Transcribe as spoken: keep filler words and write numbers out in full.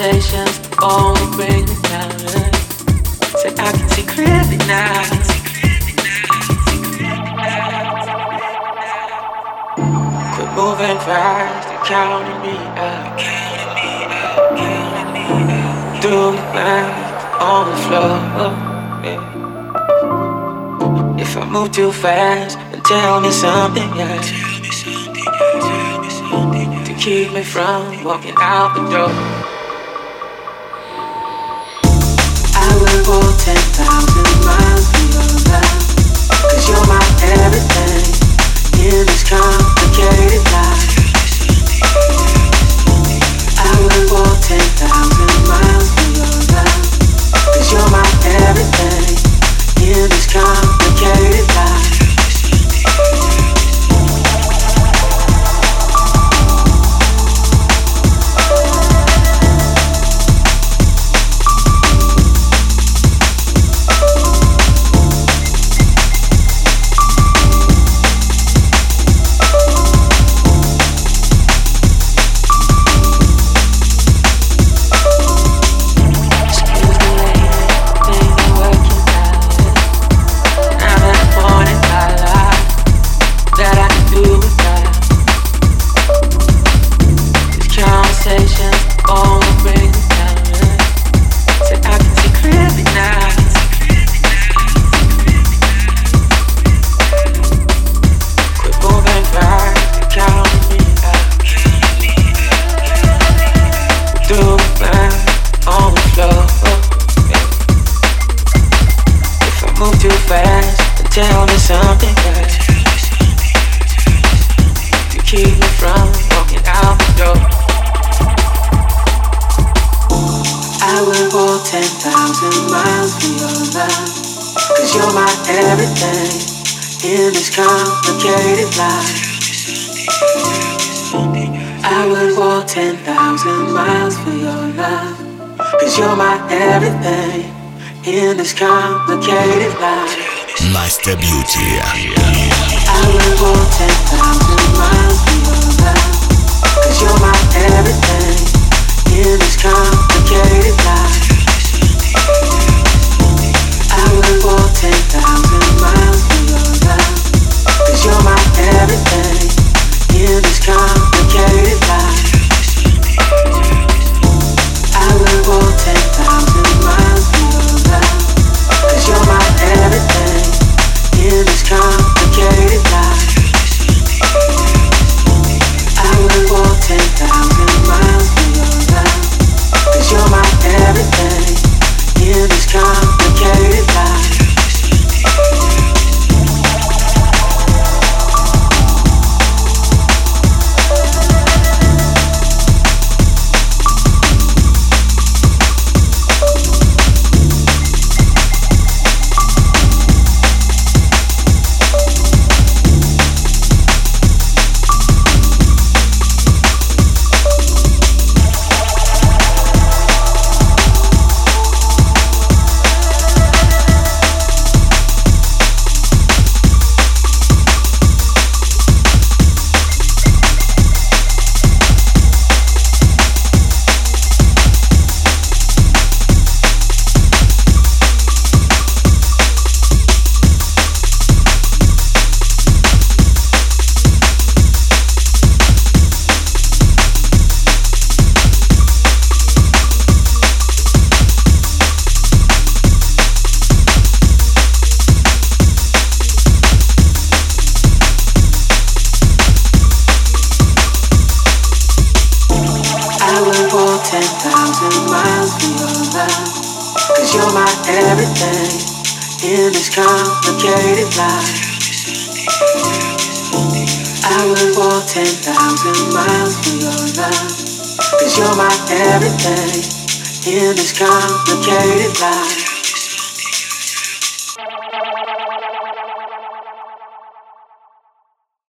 conversations only bring me down. Say I can see clearly now. Quit moving fast and counting me out. Do the math on the floor. Yeah. If I move too fast, then tell me something else to keep me from walking out the door. I will walk ten thousand miles for your love, 'cause you're my everything in this complicated life. I will walk ten thousand miles for your love, 'cause you're my everything in this complicated life. Tell me something else to keep me from walking out the door. I will walk ten thousand miles for your love, 'cause you're my everything in this complicated life. I will walk ten thousand miles for your love, 'cause you're my everything in this complicated life. Настя Beauty. I will walk ten thousand miles for your love, 'cause you're my everything in this complicated life. I will walk ten thousand miles for your love, 'cause you're my everything in this complicated life. I will walk ten thousand miles for your love, 'cause you're my everything in this complicated life. I will walk ten thousand miles for your love, 'cause you're my everything in this complicated life. ten thousand miles for your love, 'cause you're my everything in this complicated life. I will walk ten thousand miles for your love, 'cause you're my everything in this complicated life.